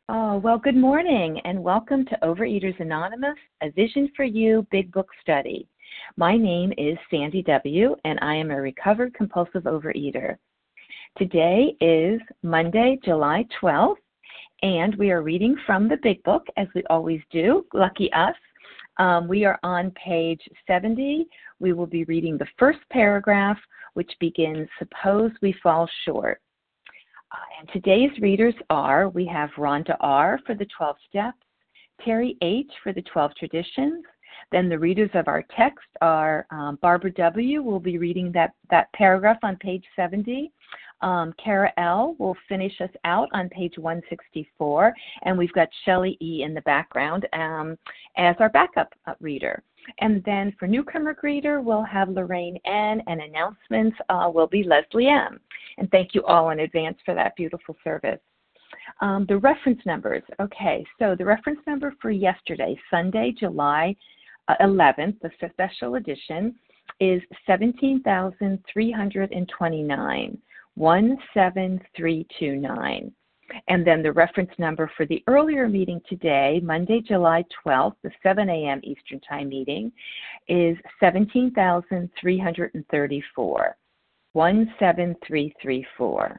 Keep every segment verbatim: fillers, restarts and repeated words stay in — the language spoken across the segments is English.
Oh, well, good morning and welcome to Overeaters Anonymous, a Vision for You Big Book Study. My name is Sandy W., and I am a recovered compulsive overeater. Today is Monday, July twelfth, and we are reading from the Big Book, as we always do. Lucky us. Um, we are on page seventy. We will be reading the first paragraph, which begins, "Suppose we fall short." Uh, and today's readers are, we have Rhonda R. for the twelve steps, Terry H. for the twelve traditions. Then the readers of our text are um, Barbara W. will be reading that, that paragraph on page seventy. Um, Kara L. will finish us out on page one sixty-four. And we've got Shelley E. in the background um, as our backup uh, reader. And then for newcomer reader, we'll have Lorraine N. and announcements uh, will be Leslie M. And thank you all in advance for that beautiful service. Um, the reference numbers. Okay, so the reference number for yesterday, Sunday, July eleventh, the special edition, is seventeen thousand three hundred twenty-nine, one seven three two nine. And then the reference number for the earlier meeting today, Monday, July twelfth, the seven a.m. Eastern Time meeting, is seventeen thousand three hundred thirty-four, one seven three three four.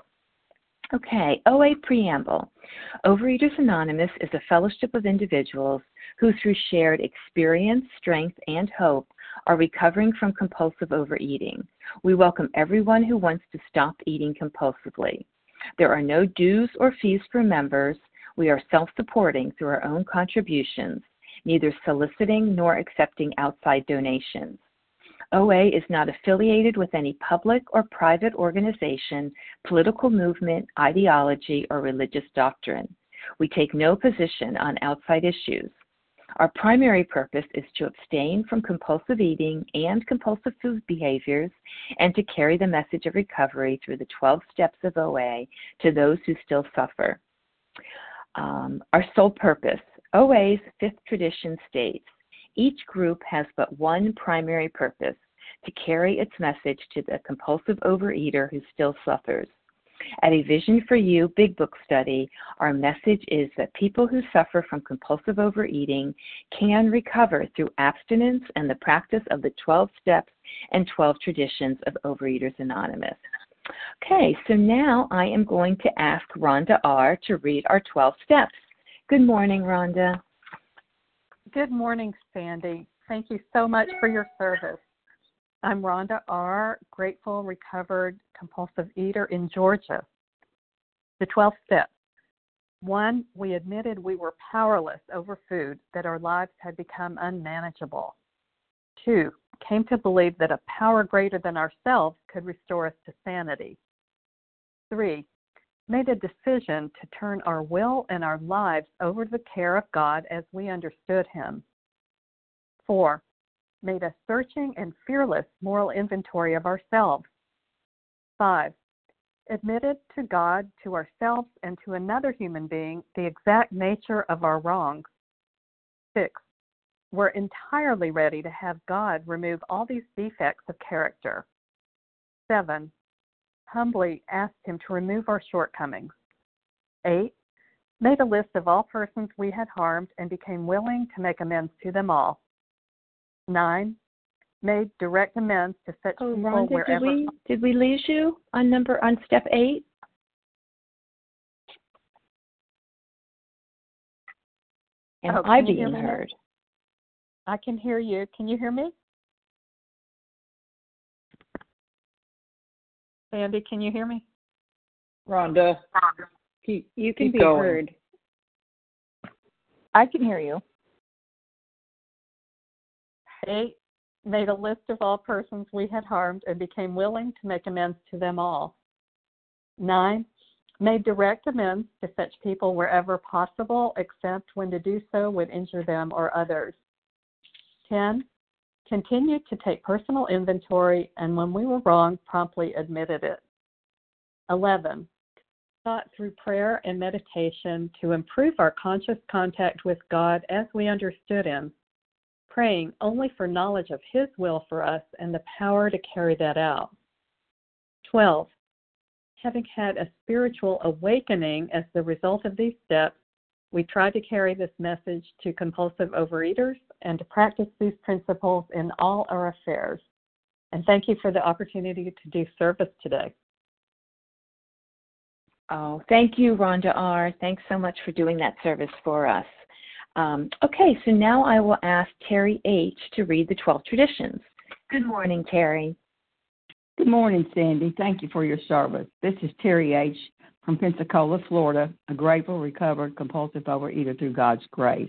Okay, O A Preamble. Overeaters Anonymous is a fellowship of individuals who, through shared experience, strength, and hope, are recovering from compulsive overeating. We welcome everyone who wants to stop eating compulsively. There are no dues or fees for members. We are self-supporting through our own contributions, neither soliciting nor accepting outside donations. O A is not affiliated with any public or private organization, political movement, ideology, or religious doctrine. We take no position on outside issues. Our primary purpose is to abstain from compulsive eating and compulsive food behaviors and to carry the message of recovery through the twelve steps of O A to those who still suffer. Um, our sole purpose. O A's fifth tradition states, each group has but one primary purpose, to carry its message to the compulsive overeater who still suffers. At a Vision for You Big Book Study, our message is that people who suffer from compulsive overeating can recover through abstinence and the practice of the twelve steps and twelve traditions of Overeaters Anonymous. Okay, so now I am going to ask Rhonda R. to read our twelve steps. Good morning, Rhonda. Good morning, Sandy. Thank you so much for your service. I'm Rhonda R., grateful, recovered, compulsive eater in Georgia. The twelve steps. One, we admitted we were powerless over food, that our lives had become unmanageable. Two, came to believe that a power greater than ourselves could restore us to sanity. Three, made a decision to turn our will and our lives over to the care of God as we understood Him. Four, made a searching and fearless moral inventory of ourselves. Five, admitted to God, to ourselves, and to another human being the exact nature of our wrongs. Six, we're entirely ready to have God remove all these defects of character. Seven, humbly asked Him to remove our shortcomings. Eight, made a list of all persons we had harmed and became willing to make amends to them all. Nine, made direct amends to such oh, people Rhonda, wherever. Did we, did we lose you on number on step eight? Am oh, I being heard? I can hear you. Can you hear me? Sandy, can you hear me? Rhonda, keep, you can keep be going. heard. I can hear you. Eight, made a list of all persons we had harmed and became willing to make amends to them all. Nine, made direct amends to such people wherever possible, except when to do so would injure them or others. Ten, continued to take personal inventory and when we were wrong, promptly admitted it. Eleven, sought through prayer and meditation to improve our conscious contact with God as we understood Him, praying only for knowledge of His will for us and the power to carry that out. twelve. Having had a spiritual awakening as the result of these steps, We try to carry this message to compulsive overeaters and to practice these principles in all our affairs. And thank you for the opportunity to do service today. Oh, thank you, Rhonda R. Thanks so much for doing that service for us. Um, okay, so now I will ask Terry H. to read the twelve traditions. Good morning, Terry. Good morning, Sandy. Thank you for your service. This is Terry H. from Pensacola, Florida, a grateful, recovered, compulsive overeater through God's grace.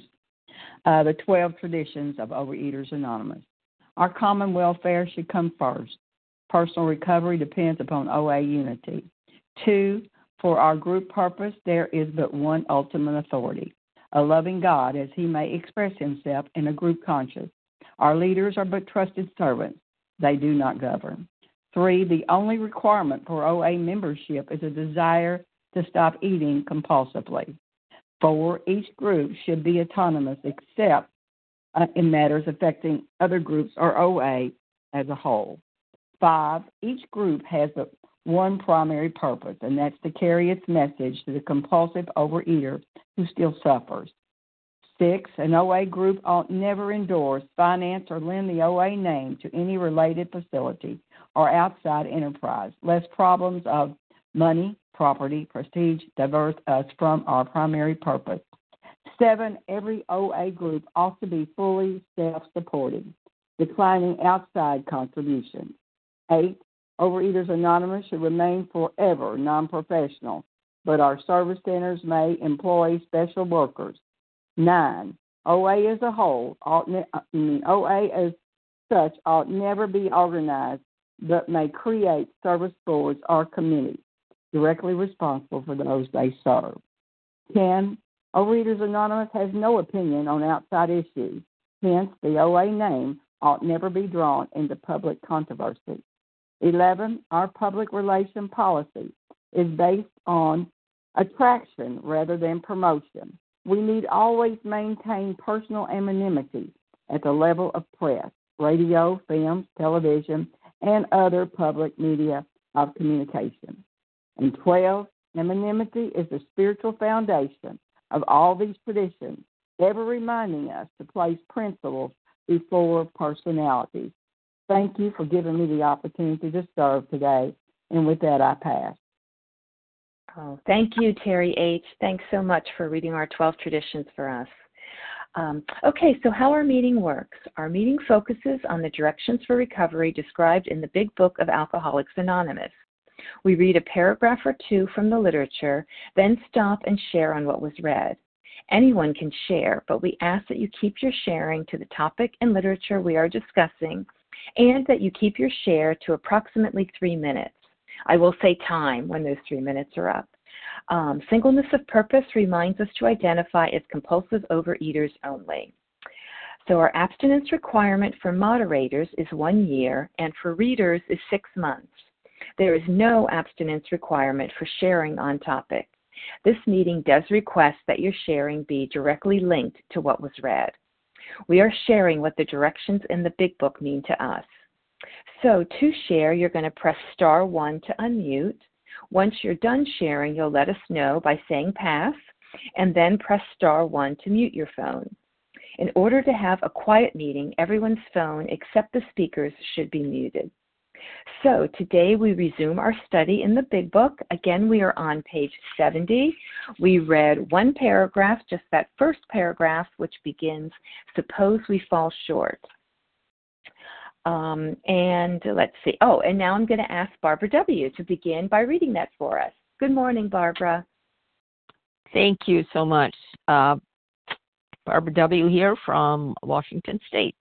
Uh, the twelve traditions of Overeaters Anonymous. Our common welfare should come first. Personal recovery depends upon O A unity. Two, for our group purpose, there is but one ultimate authority, a loving God as he may express himself in a group conscience. Our leaders are but trusted servants. They do not govern. Three, the only requirement for O A membership is a desire to stop eating compulsively. Four, each group should be autonomous except uh, in matters affecting other groups or O A as a whole. Five, each group has but one primary purpose, and that's to carry its message to the compulsive overeater who still suffers. Six, an O A group ought never endorse, finance, or lend the O A name to any related facility or outside enterprise, lest problems of money, property, prestige divert us from our primary purpose. Seven, every O A group ought to be fully self-supporting, declining outside contributions. Eight, Overeaters Anonymous should remain forever non-professional, but our service centers may employ special workers. Nine, O A as a whole, ought ne- I mean, O A as such ought never be organized, but may create service boards or committees directly responsible for those they serve. Ten, Overeaters Anonymous has no opinion on outside issues. Hence, the O A name ought never be drawn into public controversy. Eleven, our public relation policy is based on attraction rather than promotion. We need always maintain personal anonymity at the level of press, radio, films, television, and other public media of communication. And twelve, anonymity is the spiritual foundation of all these traditions, ever reminding us to place principles before personalities. Thank you for giving me the opportunity to serve today, and with that, I pass. Oh, thank you, Terry H. Thanks so much for reading our twelve traditions for us. Um, okay, so how our meeting works. Our meeting focuses on the directions for recovery described in the Big Book of Alcoholics Anonymous. We read a paragraph or two from the literature, then stop and share on what was read. Anyone can share, but we ask that you keep your sharing to the topic and literature we are discussing, and that you keep your share to approximately three minutes. I will say time when those three minutes are up. Um, singleness of purpose reminds us to identify as compulsive overeaters only. So our abstinence requirement for moderators is one year, and for readers is six months. There is no abstinence requirement for sharing on topic. This meeting does request that your sharing be directly linked to what was read. We are sharing what the directions in the Big Book mean to us. So to share, you're going to press star one to unmute. Once you're done sharing, you'll let us know by saying pass, and then press star one to mute your phone. In order to have a quiet meeting, everyone's phone except the speaker's should be muted. So today we resume our study in the Big Book. Again, we are on page seventy. We read one paragraph, just that first paragraph, which begins, "Suppose we fall short." Um, and let's see. Oh, and now I'm going to ask Barbara W. to begin by reading that for us. Good morning, Barbara. Thank you so much. Uh, Barbara W. here from Washington State.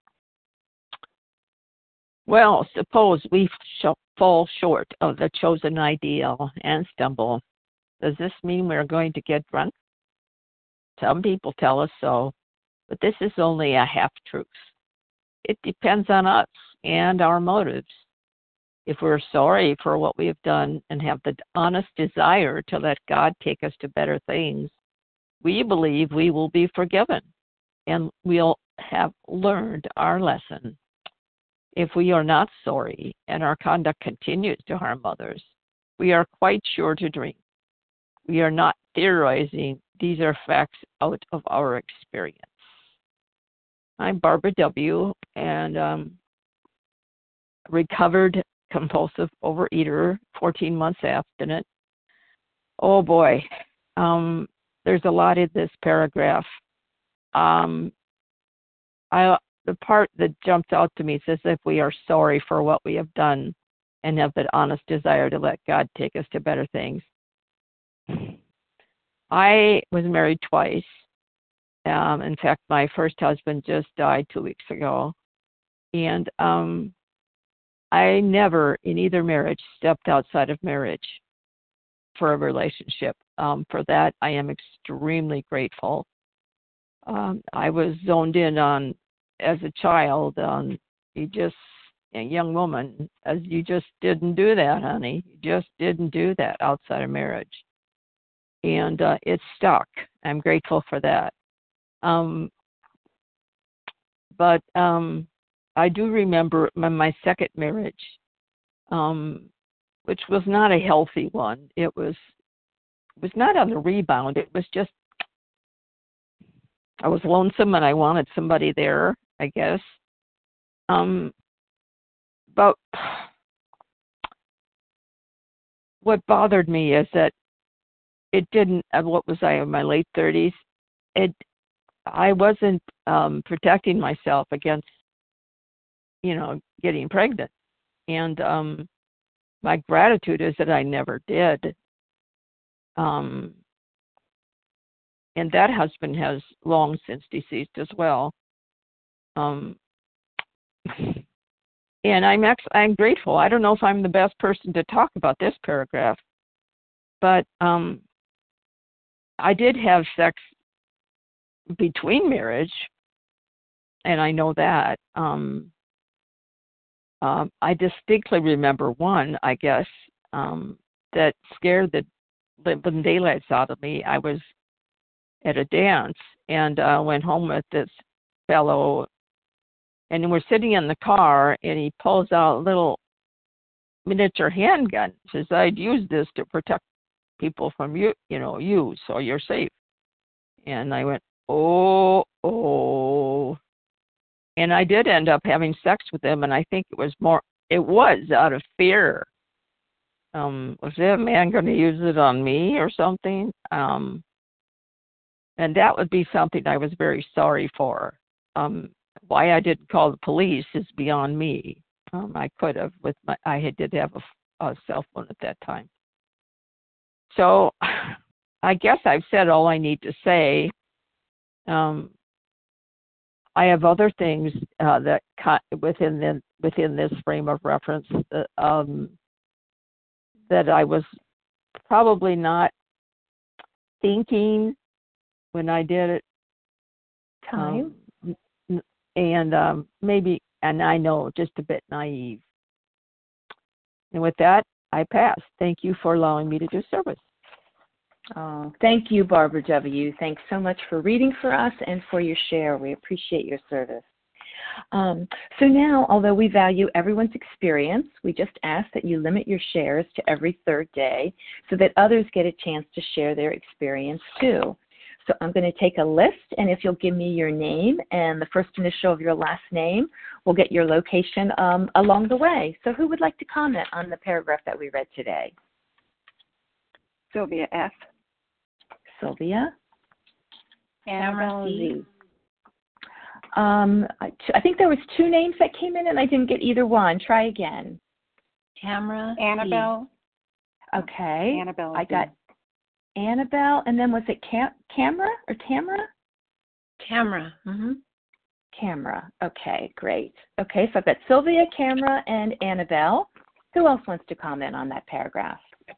Well, suppose we sh- fall short of the chosen ideal and stumble. Does this mean we're going to get drunk? Some people tell us so, but this is only a half-truth. It depends on us and our motives. If we're sorry for what we have done and have the honest desire to let God take us to better things, we believe we will be forgiven and we'll have learned our lesson. If we are not sorry and our conduct continues to harm others, we are quite sure to drink. We are not theorizing these are facts out of our experience. I'm Barbara W., and um, recovered compulsive overeater, fourteen months abstinent. Oh boy, um, there's a lot in this paragraph. Um, I the part that jumped out to me says if we are sorry for what we have done and have the honest desire to let God take us to better things. I was married twice. Um, in fact, my first husband just died two weeks ago. And um, I never, in either marriage, stepped outside of marriage for a relationship. Um, for that, I am extremely grateful. Um, I was zoned in on, as a child, on you just, a young woman, as you just didn't do that, honey. You just didn't do that outside of marriage. And uh, it stuck. I'm grateful for that. Um, but um, I do remember my, my second marriage, um, which was not a healthy one. It was it was not on the rebound. It was just I was lonesome and I wanted somebody there, I guess. Um, but what bothered me is that it didn't. What was I in my late thirties? It I wasn't um, protecting myself against, you know, getting pregnant. And um, my gratitude is that I never did. Um, and that husband has long since deceased as well. Um, and I'm ex- I'm grateful. I don't know if I'm the best person to talk about this paragraph, but um, I did have sex between marriage, and I know that. Um, um, I distinctly remember one, I guess, um, that scared the living daylights out of me. I was at a dance and uh, went home with this fellow, and we're sitting in the car, and he pulls out a little miniature handgun. Says, "I'd use this to protect people from you, you know, you, so you're safe." And I went, oh, oh. And I did end up having sex with him, and I think it was more, it was out of fear. Um, was that man going to use it on me or something? Um, and that would be something I was very sorry for. Um, why I didn't call the police is beyond me. Um, I could have with my, I had, did have a, a cell phone at that time. So I guess I've said all I need to say. Um, I have other things uh, that within the, within this frame of reference uh, um, that I was probably not thinking when I did it. Time. Um, and um, maybe, and I know, just a bit naive. And with that, I pass. Thank you for allowing me to do service. Oh, thank you, Barbara W. Thanks so much for reading for us and for your share. We appreciate your service. Um, so now, although we value everyone's experience, we just ask that you limit your shares to every third day so that others get a chance to share their experience too. So I'm going to take a list, and if you'll give me your name and the first initial of your last name, we'll get your location um, along the way. So who would like to comment on the paragraph that we read today? Sylvia F. Sylvia. Annabelle Z. Um, I, I think there was two names that came in, and I didn't get either one. Try again. Tamara. Annabelle. Okay. Annabelle. I got Annabelle, and then was it Cam- Camera or Tamara? Camera. Mm-hmm. Camera. Okay, great. Okay, so I've got Sylvia, Camera, and Annabelle. Who else wants to comment on that paragraph?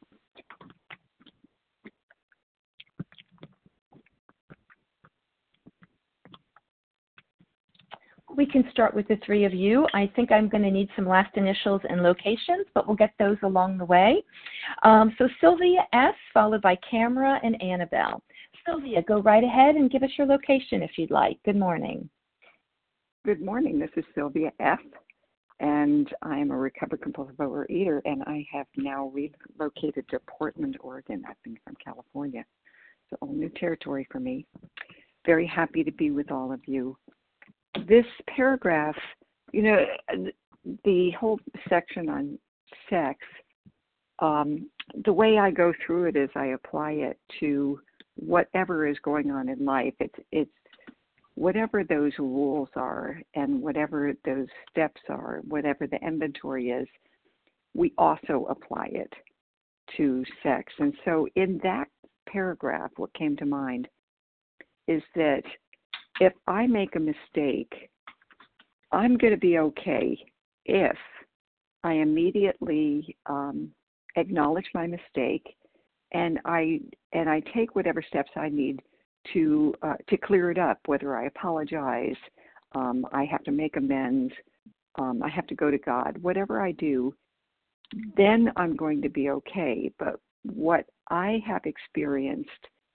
We can start with the three of you. I think I'm going to need some last initials and locations, but we'll get those along the way. Um, so Sylvia S, followed by Camera and Annabelle. Sylvia, go right ahead and give us your location if you'd like. Good morning. Good morning. This is Sylvia F, and I am a recovered compulsive overeater, and I have now relocated to Portland, Oregon. I've been from California. It's all new territory for me. Very happy to be with all of you. This paragraph, you know, the whole section on sex, um, the way I go through it is I apply it to whatever is going on in life. It's it's whatever those rules are and whatever those steps are, whatever the inventory is, we also apply it to sex. And so in that paragraph, what came to mind is that if I make a mistake, I'm going to be okay if I immediately um, acknowledge my mistake and I and I take whatever steps I need to uh, to clear it up, whether I apologize, um, I have to make amends, um, I have to go to God, whatever I do, then I'm going to be okay. But what I have experienced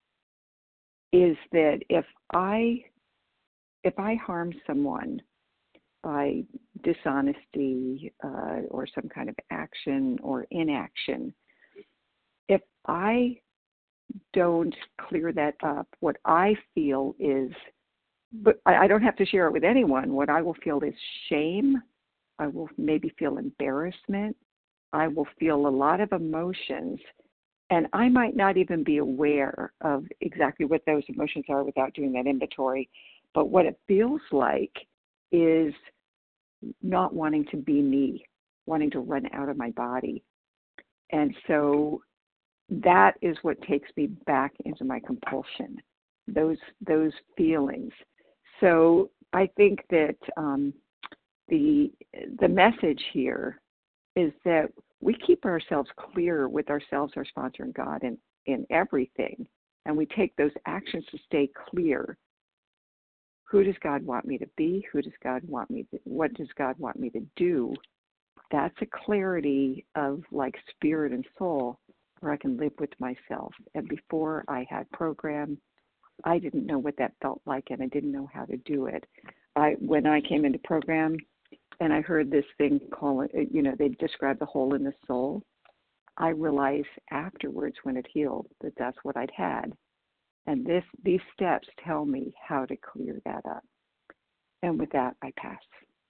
is that if I if I harm someone by dishonesty uh, or some kind of action or inaction, if I don't clear that up, what I feel is, but I, I don't have to share it with anyone, what I will feel is shame. I will maybe feel embarrassment. I will feel a lot of emotions, and I might not even be aware of exactly what those emotions are without doing that inventory. But what it feels like is not wanting to be me, wanting to run out of my body. And so that is what takes me back into my compulsion, those those feelings. So I think that um, the the message here is that we keep ourselves clear with ourselves, our sponsor, and God in, in everything, and we take those actions to stay clear. Who does God want me to be? Who does God want me to, what does God want me to do? That's a clarity of like spirit and soul where I can live with myself. And before I had program, I didn't know what that felt like, and I didn't know how to do it. I when I came into program and I heard this thing called, you know, they described the hole in the soul, I realized afterwards when it healed that that's what I'd had. And this these steps tell me how to clear that up. And with that, I pass.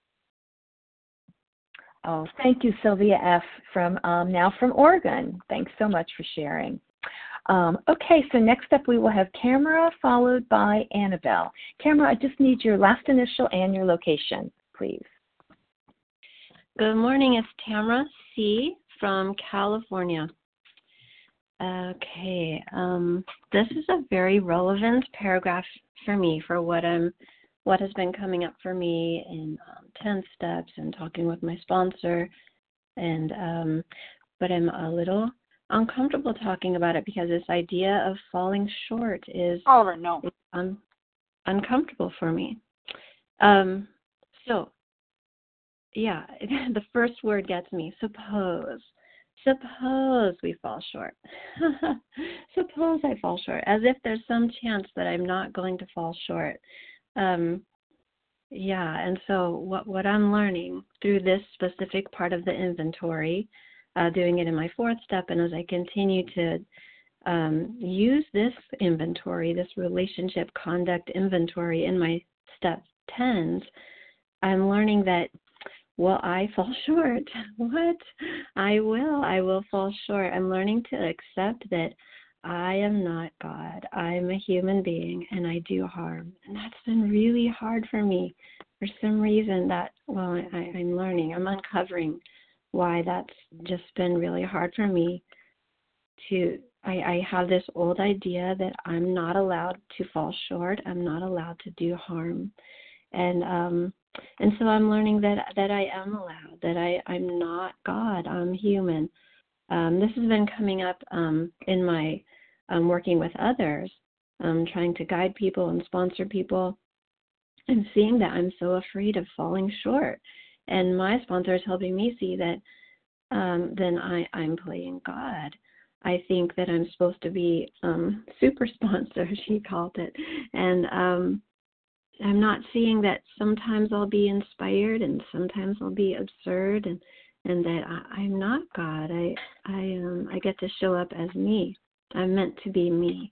Oh, thank you, Sylvia F. from um, now from Oregon. Thanks so much for sharing. Um, okay, so next up we will have Tamara, followed by Annabelle. Tamara, I just need your last initial and your location, please. Good morning, it's Tamara C. from California. Okay, um, this is a very relevant paragraph for me for what I'm, what has been coming up for me in um, ten steps and talking with my sponsor, and um, but I'm a little uncomfortable talking about it because this idea of falling short is Oliver, no. un- uncomfortable for me. Um, so, yeah, the first word gets me. Suppose. Suppose we fall short. Suppose I fall short, as if there's some chance that I'm not going to fall short. Um, yeah, and so what, what I'm learning through this specific part of the inventory, uh, doing it in my fourth step, and as I continue to um, use this inventory, this relationship conduct inventory in my step tens, I'm learning that will I fall short? What? I will. I will fall short. I'm learning to accept that I am not God. I'm a human being, and I do harm. And that's been really hard for me. For some reason, that, well, I, I'm learning. I'm uncovering why that's just been really hard for me to, I, I have this old idea that I'm not allowed to fall short. I'm not allowed to do harm. And um, and so I'm learning that that I am allowed, that I, I'm not God, I'm human. Um, this has been coming up um, in my um, working with others, um, trying to guide people and sponsor people, and seeing that I'm so afraid of falling short. And my sponsor is helping me see that um, then I, I'm playing God. I think that I'm supposed to be um, super sponsor, she called it. And um I'm not seeing that sometimes I'll be inspired and sometimes I'll be absurd, and, and that I, I'm not God. I I um I get to show up as me. I'm meant to be me.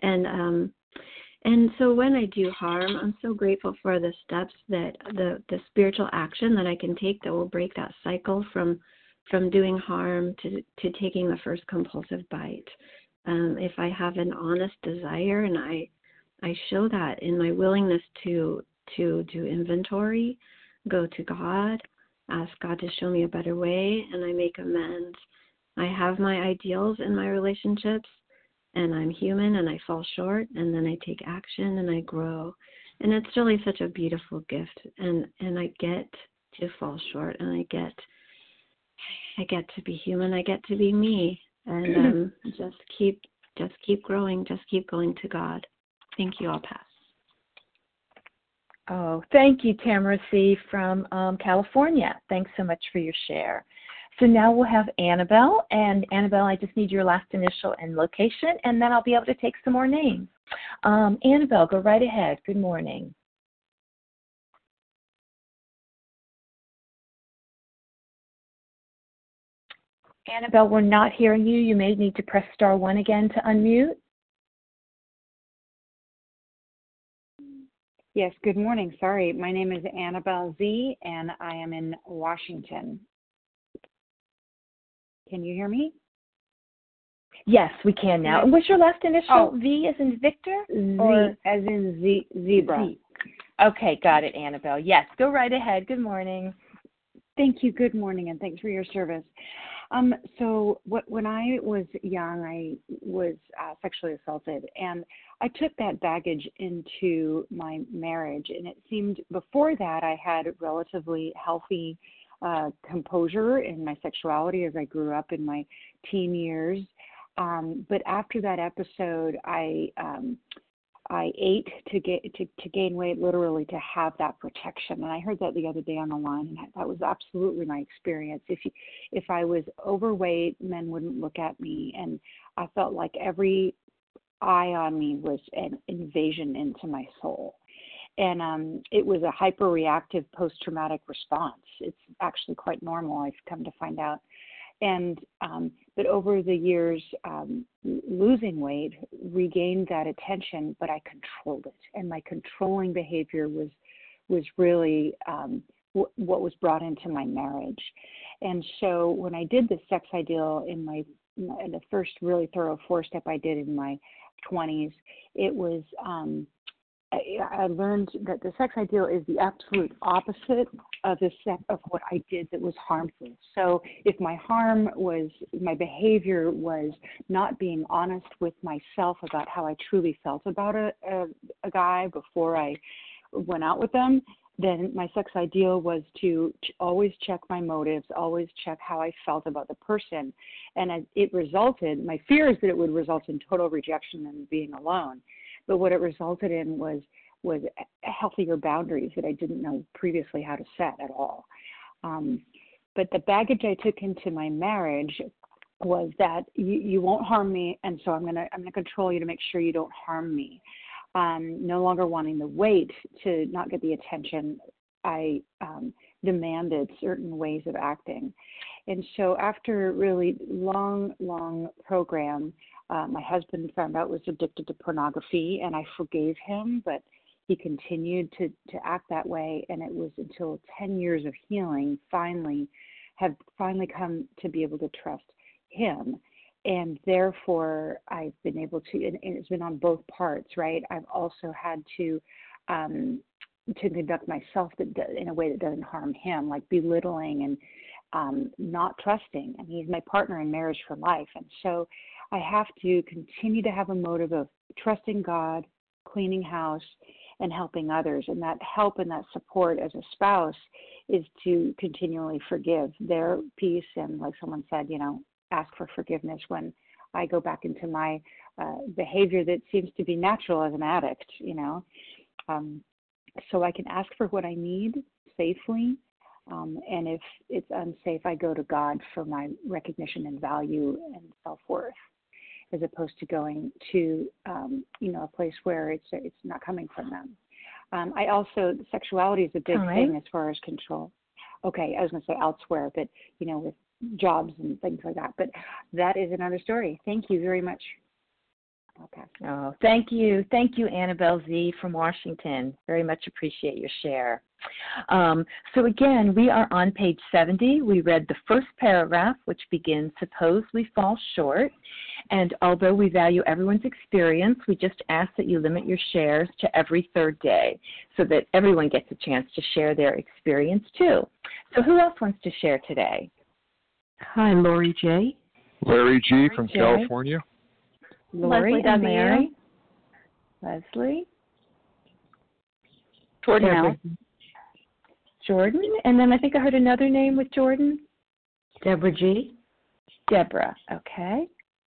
And um, and so when I do harm, I'm so grateful for the steps that the the spiritual action that I can take that will break that cycle from from doing harm to to taking the first compulsive bite. Um, if I have an honest desire and I I show that in my willingness to to do inventory, go to God, ask God to show me a better way, and I make amends. I have my ideals in my relationships, and I'm human and I fall short, and then I take action and I grow. And it's really such a beautiful gift, and, and I get to fall short, and I get I get to be human, I get to be me, and um, just keep just keep growing, just keep going to God. Thank you. I'll pass. Oh, thank you, Tamara C. from um, California. Thanks so much for your share. So now we'll have Annabelle. And Annabelle, I just need your last initial and location, and then I'll be able to take some more names. Um, Annabelle, go right ahead. Good morning. Annabelle, we're not hearing you. You may need to press star one again to unmute. Yes, good morning. Sorry, my name is Annabelle Z, and I am in Washington. Can you hear me? Yes, we can now. And what's your last initial? Oh. V as in Victor? Z or? as in Z, zebra. Z. Okay, got it, Annabelle. Yes, go right ahead. Good morning. Thank you. Good morning, and thanks for your service. Um, so what, when I was young, I was uh, sexually assaulted, and I took that baggage into my marriage. And it seemed before that I had relatively healthy uh, composure in my sexuality as I grew up in my teen years. Um, but after that episode, I um, I ate to get to, to gain weight, literally to have that protection. And I heard that the other day on the line, and that was absolutely my experience. If you, if I was overweight, men wouldn't look at me, and I felt like every eye on me was an invasion into my soul. And um, it was a hyper-reactive post-traumatic response. It's actually quite normal, I've come to find out. And um, but over the years, um, losing weight, regained that attention, but I controlled it, and my controlling behavior was was really um, w- what was brought into my marriage. And so when I did the sex ideal in my in the first really thorough four step I did in my twenties, it was. Um, I learned that the sex ideal is the absolute opposite of the sex of what I did that was harmful. So if my harm was, my behavior was not being honest with myself about how I truly felt about a, a, a guy before I went out with them, then my sex ideal was to always check my motives, always check how I felt about the person. And it resulted, my fear is that it would result in total rejection and being alone. But what it resulted in was was healthier boundaries that I didn't know previously how to set at all. Um, but the baggage I took into my marriage was that you, you won't harm me, and so I'm gonna I'm gonna control you to make sure you don't harm me. Um, no longer wanting to wait to not get the attention, I um, demanded certain ways of acting. And so after really long, long program, Uh, my husband found out was addicted to pornography, and I forgave him, but he continued to, to act that way. And it was until ten years of healing finally have finally come to be able to trust him. And therefore, I've been able to, and, and it's been on both parts, right? I've also had to um, to conduct myself that, in a way that doesn't harm him, like belittling and um, not trusting. And he's my partner in marriage for life. And so I have to continue to have a motive of trusting God, cleaning house, and helping others. And that help and that support as a spouse is to continually forgive their peace. And like someone said, you know, ask for forgiveness when I go back into my uh, behavior that seems to be natural as an addict, you know. Um, so I can ask for what I need safely. Um, and if it's unsafe, I go to God for my recognition and value and self-worth, as opposed to going to, um, you know, a place where it's it's not coming from them. Um, I also, sexuality is a big Time. thing as far as control. Okay, I was going to say elsewhere, but, you know, with jobs and things like that. But that is another story. Thank you very much. I'll pass. Oh, thank you. Thank you, Annabelle Z. from Washington. Very much appreciate your share. Um, so again, we are on page seventy. We read the first paragraph, which begins, suppose we fall short. And although we value everyone's experience, we just ask that you limit your shares to every third day so that everyone gets a chance to share their experience too. So who else wants to share today? Hi, Lori J. Larry G. Lori from J. California. Lori Leslie and W. Larry. Leslie. Jordan L. Jordan. And then I think I heard another name with Jordan. Deborah G. Deborah. Okay.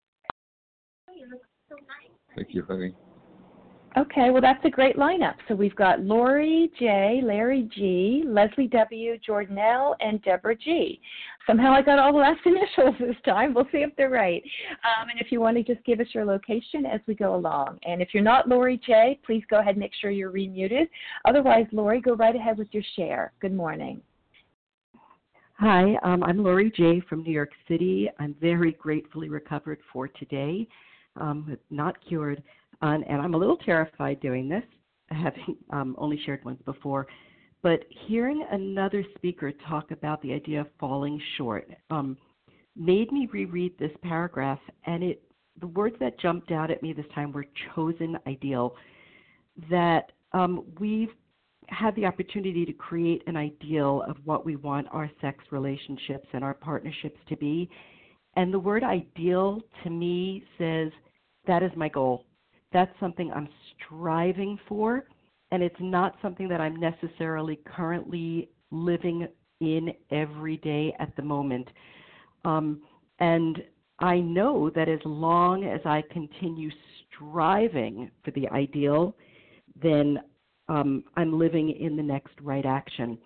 Thank you, honey. Okay, well, that's a great lineup. So we've got Lori J., Larry G., Leslie W., Jordan L., and Deborah G. Somehow I got all the last initials this time. We'll see if they're right. Um, and if you want to just give us your location as we go along. And if you're not Lori J., please go ahead and make sure you're remuted. Otherwise, Lori, go right ahead with your share. Good morning. Hi, um, I'm Lori J. from New York City. I'm very gratefully recovered for today, um, not cured. Um, and I'm a little terrified doing this, having um, only shared once before. But hearing another speaker talk about the idea of falling short um, made me reread this paragraph, and it the words that jumped out at me this time were chosen ideal, that um, we've had the opportunity to create an ideal of what we want our sex relationships and our partnerships to be. And the word ideal to me says, that is my goal. That's something I'm striving for, and it's not something that I'm necessarily currently living in every day at the moment. Um, and I know that as long as I continue striving for the ideal, then um, I'm living in the next right action.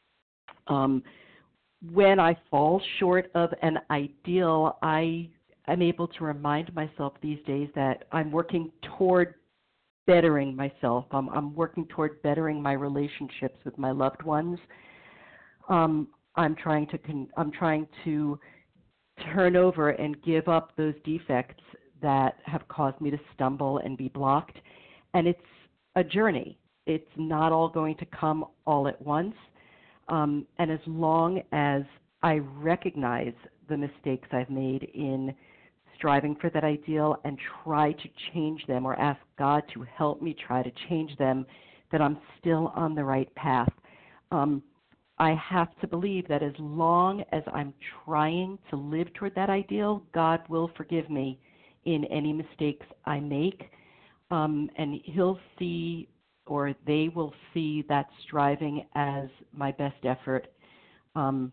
Um, when I fall short of an ideal, I I'm able to remind myself these days that I'm working toward bettering myself. I'm, I'm working toward bettering my relationships with my loved ones. Um, I'm trying to con- I'm trying to turn over and give up those defects that have caused me to stumble and be blocked. And it's a journey. It's not all going to come all at once. Um, and as long as I recognize the mistakes I've made in striving for that ideal and try to change them, or ask God to help me try to change them, that I'm still on the right path. Um, I have to believe that as long as I'm trying to live toward that ideal, God will forgive me in any mistakes I make, um, and He'll see, or they will see, that striving as my best effort. Um,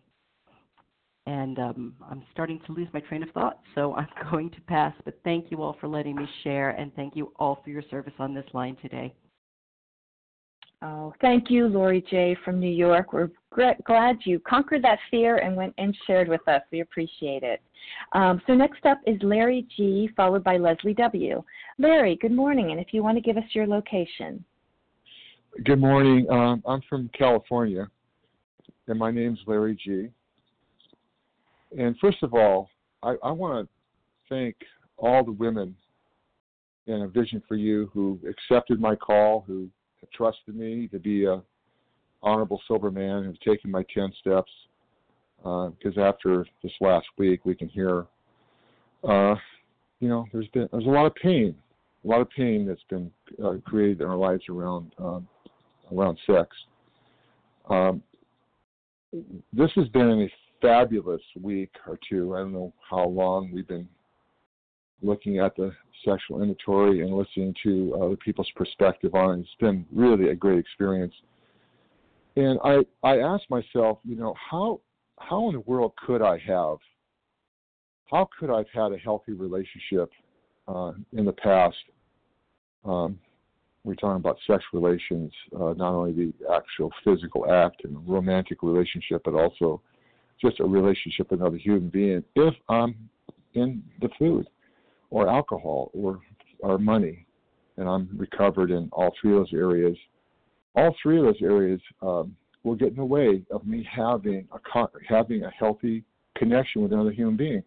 And um, I'm starting to lose my train of thought, so I'm going to pass. But thank you all for letting me share, and thank you all for your service on this line today. Oh, thank you, Lori J. from New York. We're g- glad you conquered that fear and went and shared with us. We appreciate it. Um, so next up is Larry G., followed by Leslie W. Larry, good morning, and if you want to give us your location. Good morning. Um, I'm from California, and my name's Larry G. And first of all, I, I want to thank all the women in A Vision for You who accepted my call, who have trusted me to be a honorable, sober man, who've taken my ten steps. Because uh, after this last week, we can hear, uh, you know, there's been there's a lot of pain, a lot of pain that's been uh, created in our lives around um, around sex. Um, this has been a fabulous week or two. I don't know how long we've been looking at the sexual inventory and listening to other people's perspective on it. It's been really a great experience. And I, I asked myself, you know, how how in the world could I have, how could I have had a healthy relationship uh, in the past? Um, we're talking about sex relations, uh, not only the actual physical act and romantic relationship, but also just a relationship with another human being, if I'm in the food or alcohol or, or money, and I'm recovered in all three of those areas. All three of those areas um, will get in the way of me having a having a healthy connection with another human being.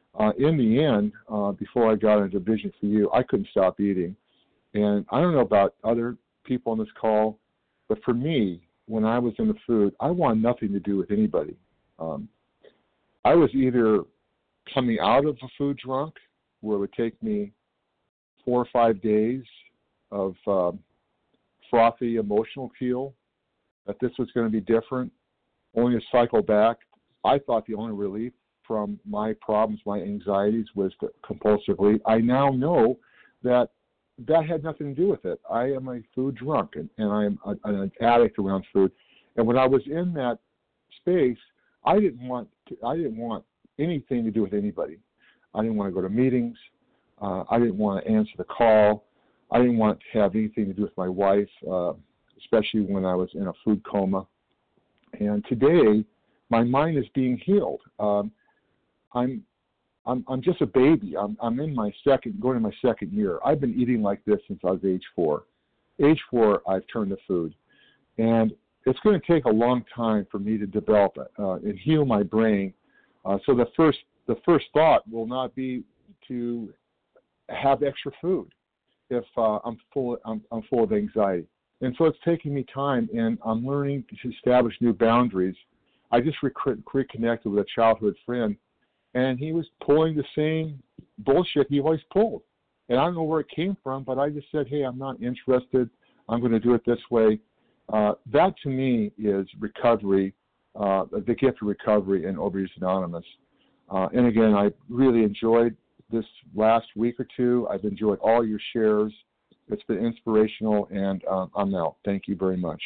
uh, in the end, uh, before I got into Vision for You, I couldn't stop eating. And I don't know about other people on this call, but for me, when I was in the food, I wanted nothing to do with anybody. Um, I was either coming out of a food drunk, where it would take me four or five days of um, frothy emotional feel, that this was going to be different, only to cycle back. I thought the only relief from my problems, my anxieties, was to compulsively. I now know that that had nothing to do with it. I am a food drunk, and, and I am a, an addict around food. And when I was in that space, I didn't want to, I didn't want anything to do with anybody. I didn't want to go to meetings. Uh, I didn't want to answer the call. I didn't want to have anything to do with my wife, uh, especially when I was in a food coma. And today, my mind is being healed. Um, I'm, I'm, I'm just a baby. I'm, I'm in my second, going to my second year. I've been eating like this since I was age four. Age four, I've turned to food, and it's going to take a long time for me to develop uh, and heal my brain. Uh, so the first, the first thought will not be to have extra food if uh, I'm full, I'm, I'm full of anxiety. And so it's taking me time, and I'm learning to establish new boundaries. I just rec- reconnected with a childhood friend, and he was pulling the same bullshit he always pulled. And I don't know where it came from, but I just said, hey, I'm not interested. I'm going to do it this way. Uh, that, to me, is recovery, uh, the gift of recovery in Overeaters Anonymous. Uh, and, again, I really enjoyed this last week or two. I've enjoyed all your shares. It's been inspirational, and uh, I'm out. Thank you very much.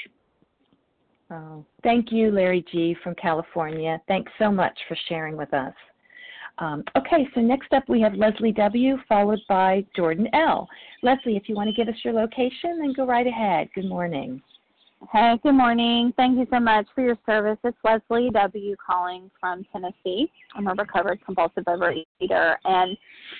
Oh, thank you, Larry G. from California. Thanks so much for sharing with us. Um, okay, so next up we have Leslie W., followed by Jordan L. Leslie, if you want to give us your location, then go right ahead. Good morning. Hey, good morning. Thank you so much for your service. It's Leslie W. calling from Tennessee. I'm a recovered compulsive overeater, and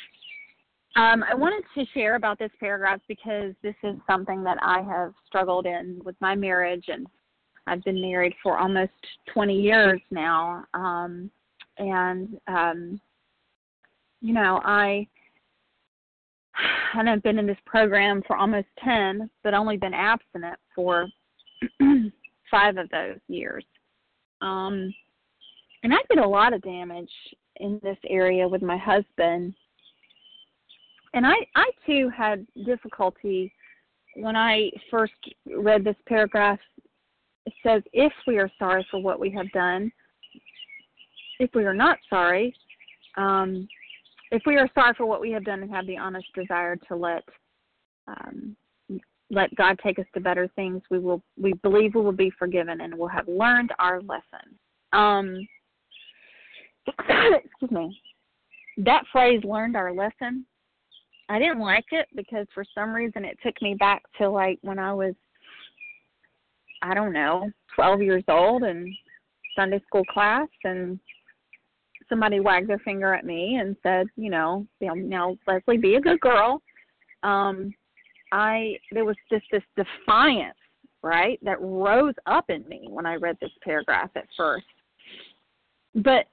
um, I wanted to share about this paragraph because this is something that I have struggled in with my marriage, and I've been married for almost twenty years now. Um, and, um, you know, I, and I've been in this program for almost ten, but only been abstinent for five of those years. Um, and I did a lot of damage in this area with my husband. And I, I too had difficulty when I first read this paragraph. It says, if we are sorry for what we have done, if we are not sorry, um, if we are sorry for what we have done and have the honest desire to let um, let God take us to better things, we will we believe we will be forgiven and will have learned our lesson. Um, excuse me. That phrase, learned our lesson, I didn't like it because for some reason it took me back to like when I was, I don't know, twelve years old and Sunday school class, and somebody wagged their finger at me and said, you know, now Leslie, be a good girl. Um, I there was just this defiance, right, that rose up in me when I read this paragraph at first. But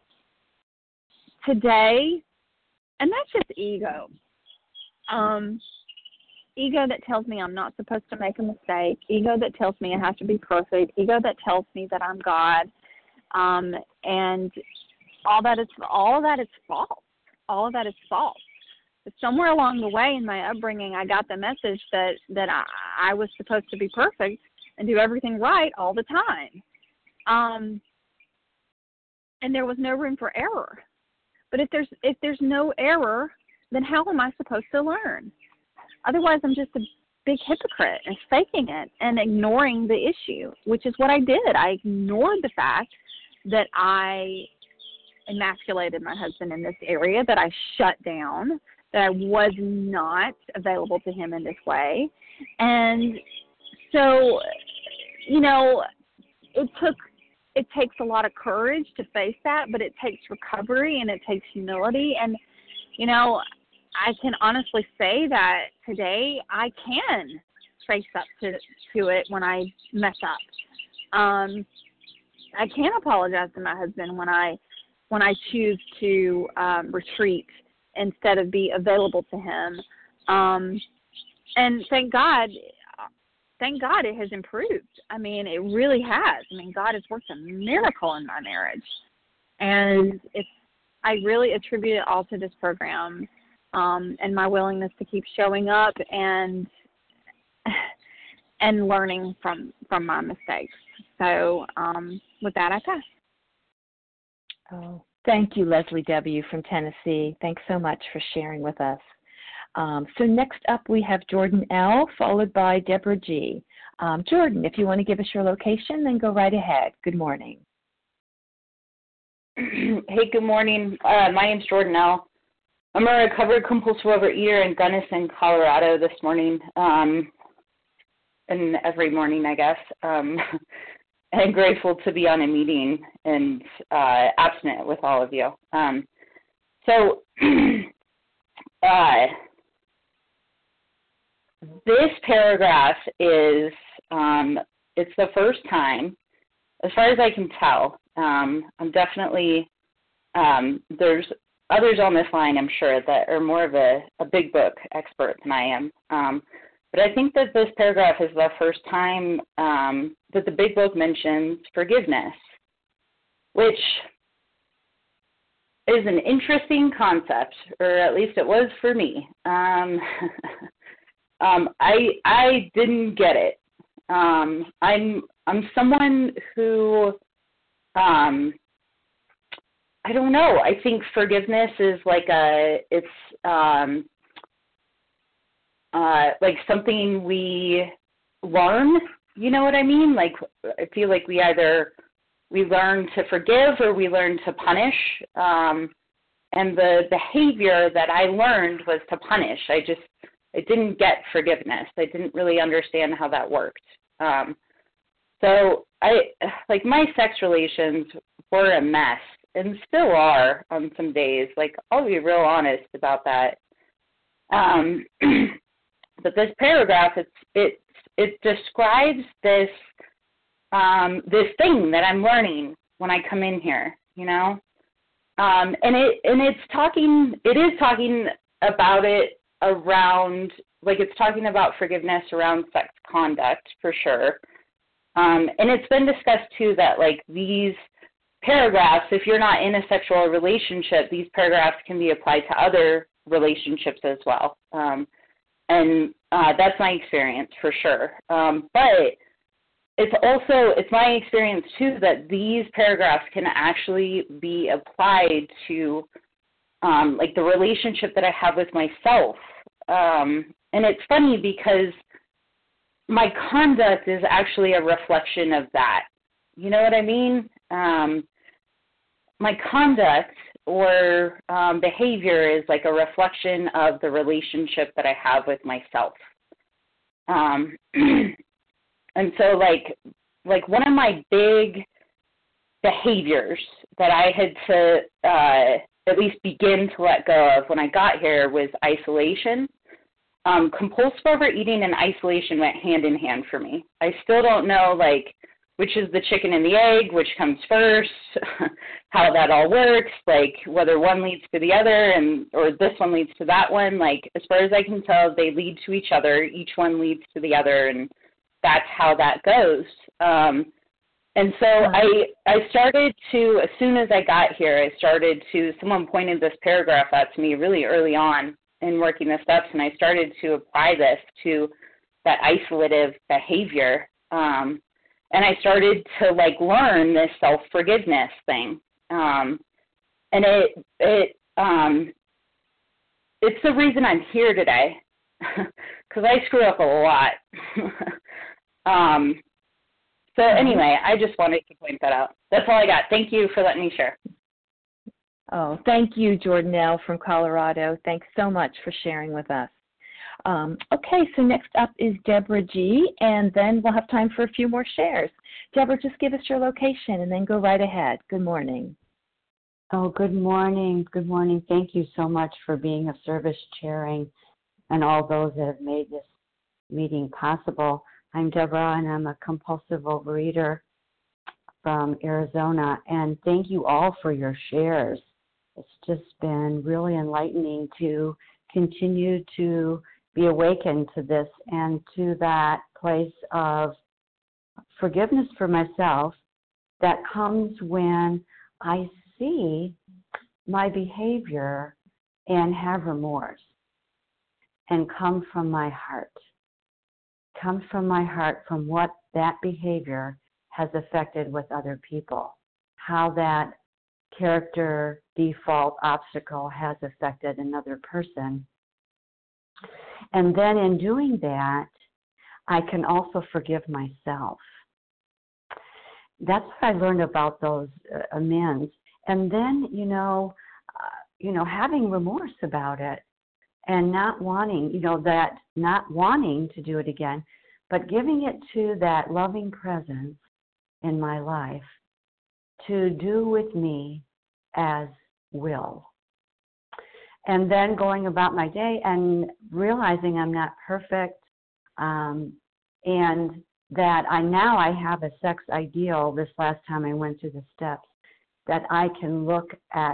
today, and that's just ego. Um, ego that tells me I'm not supposed to make a mistake. Ego that tells me I have to be perfect. Ego that tells me that I'm God. Um, and all that is all of that is false. All of that is false. But somewhere along the way in my upbringing, I got the message that that I, I was supposed to be perfect and do everything right all the time. Um, and there was no room for error. But if there's if there's no error, then how am I supposed to learn? Otherwise, I'm just a big hypocrite and faking it and ignoring the issue, which is what I did. I ignored the fact that I emasculated my husband in this area, that I shut down, that I was not available to him in this way. And so, you know, it took it takes a lot of courage to face that, but it takes recovery and it takes humility. And, you know, I can honestly say that today I can face up to to it when I mess up. Um, I can apologize to my husband when I when I choose to um, retreat instead of be available to him. Um, and thank God, thank God it has improved. I mean, it really has. I mean, God has worked a miracle in my marriage. And it's, I really attribute it all to this program um, and my willingness to keep showing up and and learning from, from my mistakes. So um, with that, I pass. Oh, thank you, Leslie W. from Tennessee. Thanks so much for sharing with us. Um, so next up, we have Jordan L., followed by Deborah G. Um, Jordan, if you want to give us your location, then go right ahead. Good morning. Hey, good morning. Uh, my name's Jordan L. I'm a recovered compulsive overeater in Gunnison, Colorado this morning, um, and every morning, I guess. Um, and grateful to be on a meeting and uh, abstinent with all of you. Um, so uh, this paragraph is, um, it's the first time, as far as I can tell, um, I'm definitely, um, there's others on this line, I'm sure, that are more of a, a big book expert than I am. Um, but I think that this paragraph is the first time um, that the big book mentions forgiveness, which is an interesting concept, or at least it was for me. Um, um, I I didn't get it. Um, I'm I'm someone who um, I don't know. I think forgiveness is like a it's um, uh, like something we learn. You know what I mean? Like I feel like we either we learn to forgive or we learn to punish. Um, and the behavior that I learned was to punish. I just I didn't get forgiveness. I didn't really understand how that worked. Um, so I like my sex relations were a mess and still are on some days. Like I'll be real honest about that. Um, but this paragraph, it's it it describes this um, this thing that I'm learning when I come in here. You know, um, and it and it's talking. It is talking about it around like it's talking about forgiveness around sex conduct for sure. Um, and it's been discussed too that like these paragraphs, if you're not in a sexual relationship, these paragraphs can be applied to other relationships as well. Um, and uh, that's my experience for sure. Um, but it's also, it's my experience too that these paragraphs can actually be applied to um, like the relationship that I have with myself. Um, and it's funny because my conduct is actually a reflection of that. You know what I mean? Um, my conduct or um, behavior is like a reflection of the relationship that I have with myself. Um, and so like, like one of my big behaviors that I had to uh, at least begin to let go of when I got here was isolation. Um, compulsive overeating and isolation went hand in hand for me. I still don't know, like, which is the chicken and the egg, which comes first, how that all works, like whether one leads to the other and or this one leads to that one. Like, as far as I can tell, they lead to each other. Each one leads to the other, and that's how that goes. Um, and so I I started to, as soon as I got here, I started to, someone pointed this paragraph out to me really early on in working the steps, and I started to apply this to that isolative behavior. Um, and I started to, like, learn this self-forgiveness thing. Um, and it, it, um, it's the reason I'm here today, because I screw up a lot. um, so anyway, I just wanted to point that out. That's all I got. Thank you for letting me share. Oh, thank you, Jordan L. from Colorado. Thanks so much for sharing with us. Um, okay, so next up is Deborah G., and then we'll have time for a few more shares. Deborah, just give us your location and then go right ahead. Good morning. Oh, good morning. Good morning. Thank you so much for being of service, chairing, and all those that have made this meeting possible. I'm Deborah, and I'm a compulsive overeater. from Arizona. And thank you all for your shares. It's just been really enlightening to continue to be awakened to this and to that place of forgiveness for myself that comes when I see my behavior and have remorse and come from my heart. Come from my heart from what that behavior has affected with other people, how that character default obstacle has affected another person. And then in doing that, I can also forgive myself. That's what I learned about those uh, amends. And then, you know, uh, you know, having remorse about it and not wanting, you know, that not wanting to do it again, but giving it to that loving presence in my life to do with me as will. And then going about my day and realizing I'm not perfect, um, and that I now I have a sex ideal this last time I went through the steps that I can look at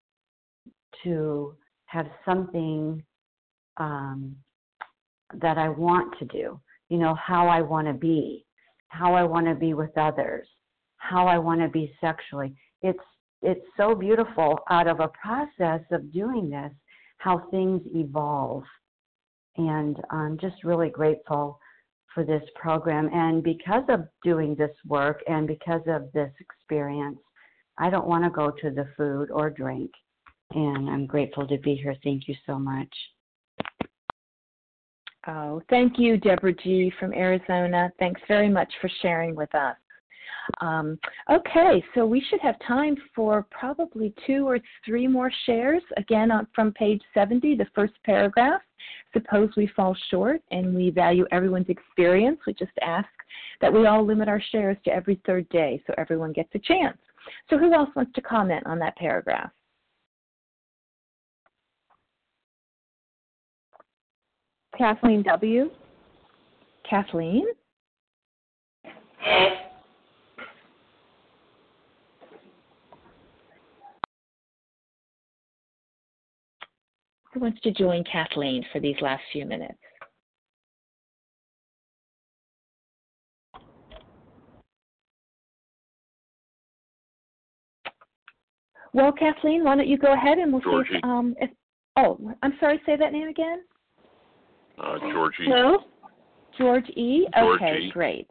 to have something um, that I want to do, you know, how I want to be, how I want to be with others, how I want to be sexually. It's it's so beautiful out of a process of doing this, how things evolve. And I'm just really grateful for this program. And because of doing this work and because of this experience, I don't want to go to the food or drink. And I'm grateful to be here. Thank you so much. Oh, thank you, Deborah G. from Arizona. Thanks very much for sharing with us. Um, okay, so we should have time for probably two or three more shares. Again, on, from page seventy, the first paragraph. Suppose we fall short and we value everyone's experience. We just ask that we all limit our shares to every third day so everyone gets a chance. So who else wants to comment on that paragraph? Kathleen W. Kathleen? Who wants to join Kathleen for these last few minutes? Well, Kathleen, why don't you go ahead and we'll Georgie. see if, um, if, oh, I'm sorry, say that name again? Uh, Georgie. Hello? George E? George Okay, E. great.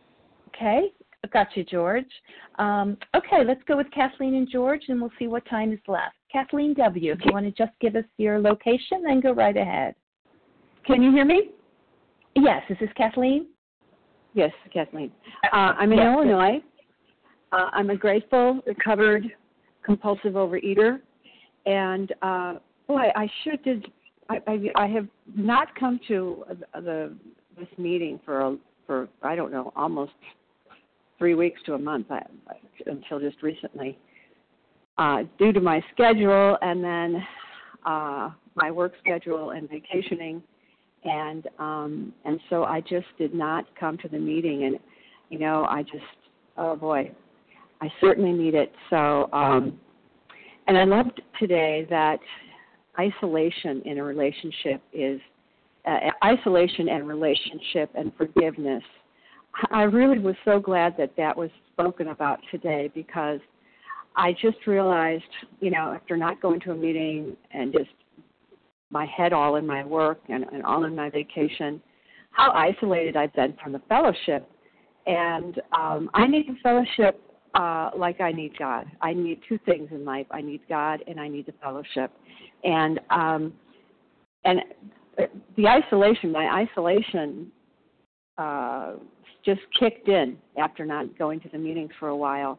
Okay, got you, George. Um, okay, let's go with Kathleen and George, and we'll see what time is left. Kathleen W., if you want to just give us your location, then go right ahead. Can you hear me? Yes, is this Kathleen? Yes, Kathleen. Uh, I'm in yes, Illinois. Uh, I'm a grateful, recovered, compulsive overeater. And, uh, boy, I sure did. I, I, I have not come to the this meeting for, a, for I don't know, almost three weeks to a month I, until just recently. Uh, due to my schedule and then uh, my work schedule and vacationing, and um, and so I just did not come to the meeting, and you know I just oh boy, I certainly need it. So um, and I loved today that isolation in a relationship is uh, isolation and relationship and forgiveness. I really was so glad that that was spoken about today because I just realized, you know, after not going to a meeting and just my head all in my work and, and all in my vacation, how isolated I've been from the fellowship. And um, I need the fellowship uh, like I need God. I need two things in life. I need God and I need the fellowship. And um, and the isolation, my isolation uh, just kicked in after not going to the meetings for a while.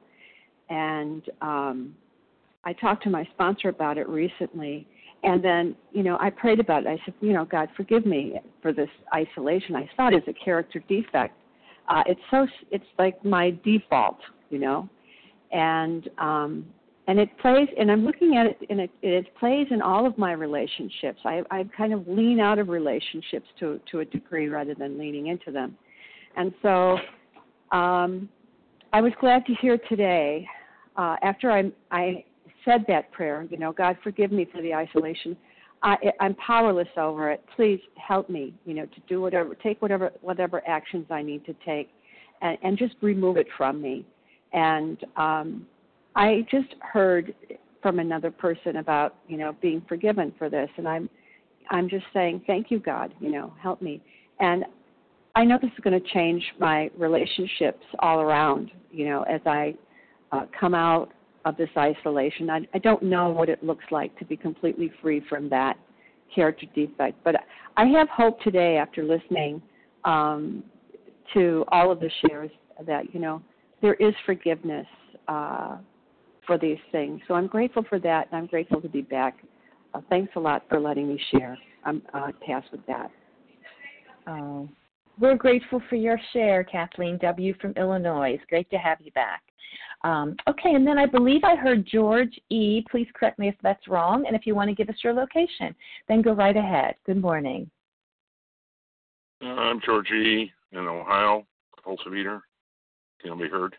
And um, I talked to my sponsor about it recently, and then, you know, I prayed about it. I said, you know, God, forgive me for this isolation. I saw it as a character defect. Uh, it's so, it's like my default, you know, and um, and it plays. And I'm looking at it, and it, it plays in all of my relationships. I, I kind of lean out of relationships to to a degree rather than leaning into them, and so. Um, I was glad to hear today, uh, after I, I said that prayer, you know, God, forgive me for the isolation. I, I'm powerless over it. Please help me, you know, to do whatever, take whatever whatever actions I need to take, and, and just remove it from me. And um, I just heard from another person about, you know, being forgiven for this, and I'm I'm just saying, thank you, God, you know, help me. And I know this is going to change my relationships all around, you know, as I uh, come out of this isolation. I, I don't know what it looks like to be completely free from that character defect, but I have hope today after listening um, to all of the shares that, you know, there is forgiveness uh, for these things. So I'm grateful for that, and I'm grateful to be back. Uh, thanks a lot for letting me share. I'm uh, passed with that. Oh, we're grateful for your share, Kathleen W. from Illinois. It's great to have you back. Um, okay, and then I believe I heard George E. Please correct me if that's wrong, and if you want to give us your location, then go right ahead. Good morning. Uh, I'm George E. in Ohio, compulsive eater. Can I be heard?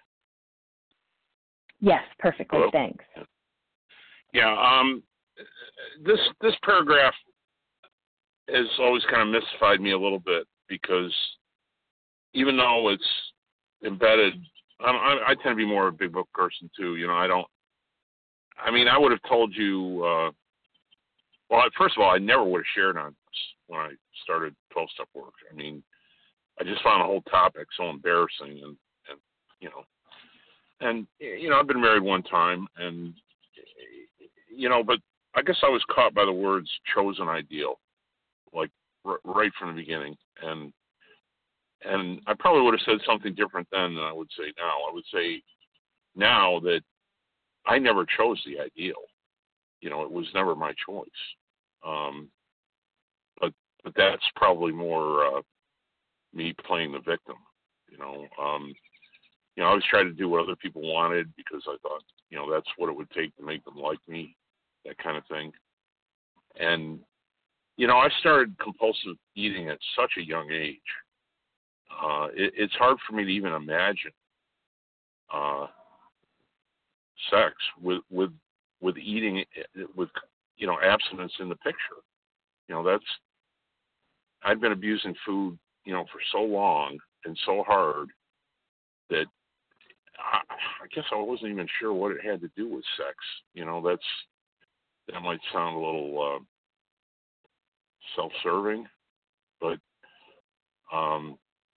Yes, perfectly. Hello? Thanks. Yeah, um, this this paragraph has always kind of mystified me a little bit because even though it's embedded, I'm, I, I tend to be more of a big book person too. You know, I don't. I mean, I would have told you. Uh, well, first of all, I never would have shared on this when I started twelve-step work. I mean, I just found the whole topic so embarrassing, and, and you know, and you know, I've been married one time, and you know, but I guess I was caught by the words "chosen ideal," like r- right from the beginning, and and I probably would have said something different then than I would say now. I would say now that I never chose the ideal. You know, it was never my choice. Um, but but that's probably more uh, me playing the victim. You know, um, you know, I always tried to do what other people wanted because I thought, you know, that's what it would take to make them like me, that kind of thing. And you know, I started compulsive eating at such a young age. Uh, it, it's hard for me to even imagine uh, sex with with with eating with you know abstinence in the picture. You know, that's I've been abusing food, you know, for so long and so hard that I, I guess I wasn't even sure what it had to do with sex. You know, that's that might sound a little uh, self-serving, but um,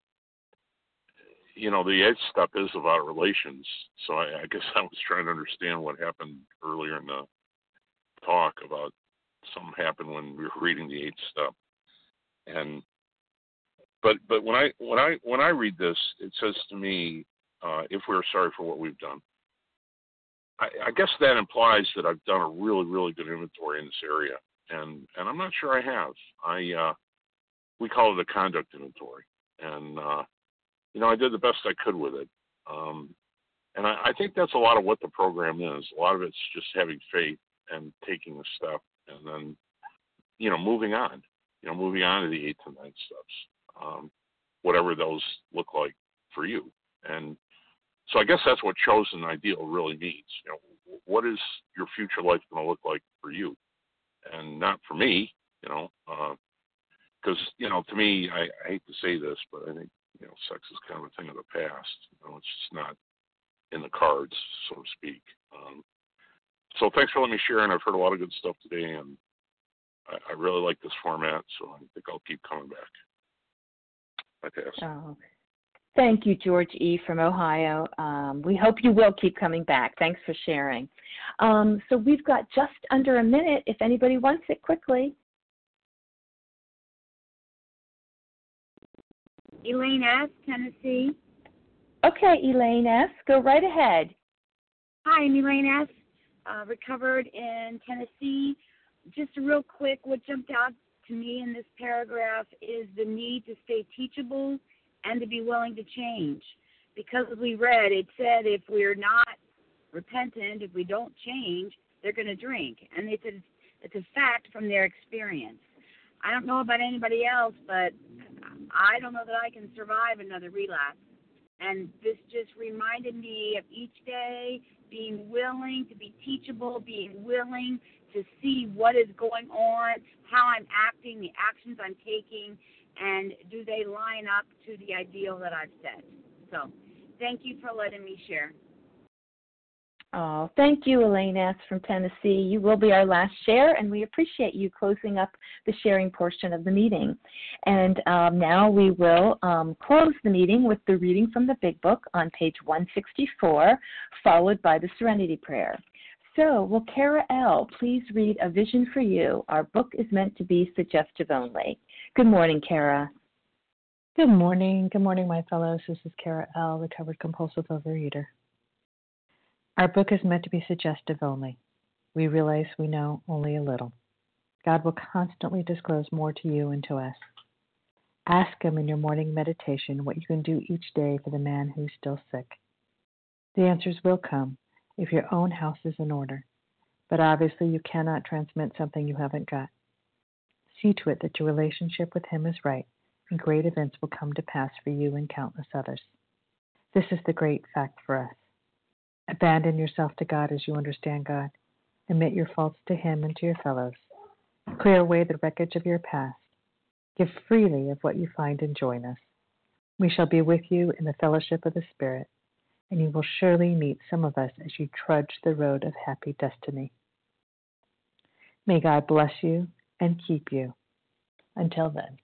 you know, the eighth step is about relations. So I, I guess I was trying to understand what happened earlier in the talk about something happened when we were reading the eighth step. And but but when I when I when I read this, it says to me, uh, if we're sorry for what we've done. I, I guess that implies that I've done a really really good inventory in this area, and and I'm not sure I have. I uh, we call it a conduct inventory, and uh, you know, I did the best I could with it. Um, and I, I think that's a lot of what the program is. A lot of it's just having faith and taking a step and then, you know, moving on, you know, moving on to the eight to nine steps, um, whatever those look like for you. And so I guess that's what chosen ideal really means. You know, what is your future life going to look like for you? And not for me, you know, because, uh, you know, to me, I, I hate to say this, but I think, you know, sex is kind of a thing of the past. You know, it's just not in the cards, so to speak. Um, so thanks for letting me share, and I've heard a lot of good stuff today, and I, I really like this format, so I think I'll keep coming back. I pass. Oh, thank you, George E. from Ohio. Um, we hope you will keep coming back. Thanks for sharing. Um, so we've got just under a minute if anybody wants it quickly. Elaine S., Tennessee. Okay, Elaine S., go right ahead. Hi, I'm Elaine S., uh, recovered in Tennessee. Just real quick, what jumped out to me in this paragraph is the need to stay teachable and to be willing to change. Because as we read, it said if we're not repentant, if we don't change, they're going to drink. And it's a, it's a fact from their experience. I don't know about anybody else, but I don't know that I can survive another relapse. And this just reminded me of each day being willing to be teachable, being willing to see what is going on, how I'm acting, the actions I'm taking, and do they line up to the ideal that I've set. So thank you for letting me share. Oh, thank you, Elaine S. from Tennessee. You will be our last share, and we appreciate you closing up the sharing portion of the meeting. And um, now we will um, close the meeting with the reading from the Big Book on page one sixty-four, followed by the Serenity Prayer. So, will Kara L. please read A Vision for You? Our book is meant to be suggestive only. Good morning, Kara. Good morning. Good morning, my fellows. This is Kara L., recovered compulsive overeater. Our book is meant to be suggestive only. We realize we know only a little. God will constantly disclose more to you and to us. Ask Him in your morning meditation what you can do each day for the man who's still sick. The answers will come if your own house is in order, but obviously you cannot transmit something you haven't got. See to it that your relationship with Him is right, and great events will come to pass for you and countless others. This is the great fact for us. Abandon yourself to God as you understand God. Admit your faults to Him and to your fellows. Clear away the wreckage of your past. Give freely of what you find and join us. We shall be with you in the fellowship of the Spirit, and you will surely meet some of us as you trudge the road of happy destiny. May God bless you and keep you. Until then.